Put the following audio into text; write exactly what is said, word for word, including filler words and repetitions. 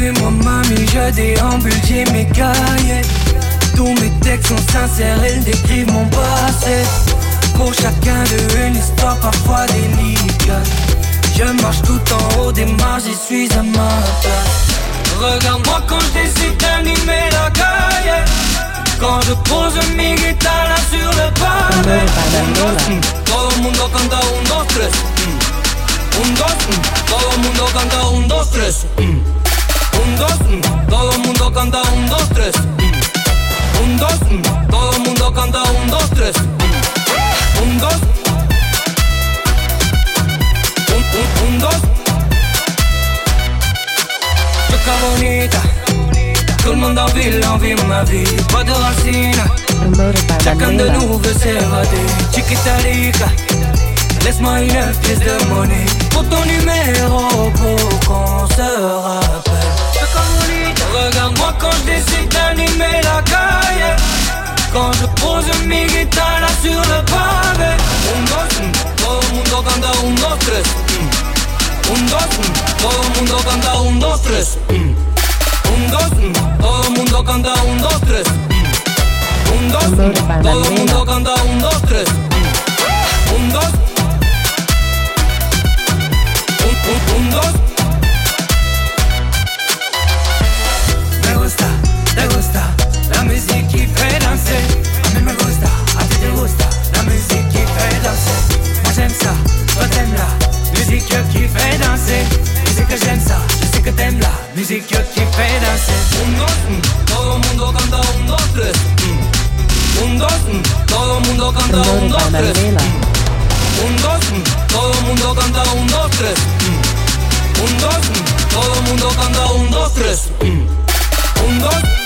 Suis-moi mamie, je déambule, j'ai mes cahiers. Tous mes textes sont sincères, ils décrivent mon passé. Pour chacun d'eux une histoire parfois délicate. Je marche tout en haut des marches, j'y suis à ma place. Regarde-moi quand je décide d'animer la cahier. Quand je pose mi guitare là sur le pavé. Un, dos, mm, todo el mundo canta un, dos, tres. Mm. Un, dos, mm, todo el mundo canta un, dos, tres. Mm. Un, dos, mm, todo el mundo canta un, dos, tres. Mm. Un, dos, mm, todo el mundo canta un, dos, tres. Mm. Un, dos. Un, un, un, dos. Toca bonita. Tout le monde en ville, envie ma vie. Pas de racines. Chacun de nous veut s'évader. Chiquita rica. Laisse-moi une pièce de monnaie pour ton numéro, pour qu'on se rappelle. Regarde-moi quand je décide d'animer la cahier. Quand je pose mi guitare là sur le pavé. Un, dos, mm, todo el mundo canta un, dos, tres. Mm. Un, dos, mm, todo el mundo canta un, dos, tres. Mm. Un, dos, mm, todo el mundo canta un, dos, tres. Mm. Un, dos, mm, todo el mundo canta un, dos, tres. Mm. Un, dos. Un, un, un, dos. Me gusta, te gusta la musique qui fait danser. A mí me gusta, a ti te gusta la musique qui fait danser. Moi j'aime ça, toi t'aimes la musique qui fait danser. Je sais que j'aime ça, je sais que t'aimes la musique qui fait danser. Un, dos, mm, todo el mundo canta un, dos, tres. Mm. Un, dos, mm, todo el mundo canta un, dos, tres. Mm. Un, dos, mm, todo el mundo canta un, dos, tres. Mm. Un, dos, mm, todo el mundo canta un, dos, tres. Mm. Un, dos.